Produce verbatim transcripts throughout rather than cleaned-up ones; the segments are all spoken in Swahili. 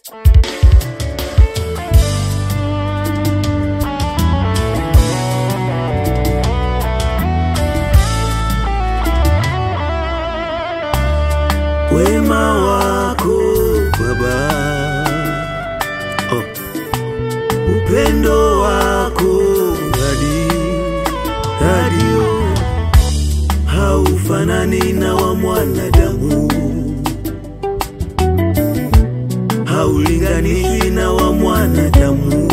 Wema wako Baba, oh. Upendo wako Daddy, Daddy, oh. Haufanani na wa mwanadamu, haulinganishwi na wa mwanadamu.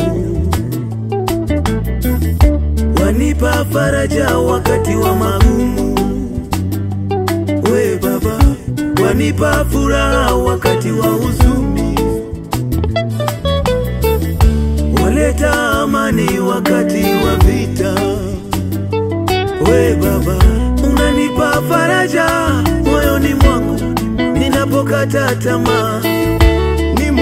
Wanipa faraja wakati wa magumu, we Baba. Wanipa furaha wakati wa huzuni, waleta amani wakati wa vita. We Baba, unanipa faraja moyoni mwangu ninapokata tamaa. Ni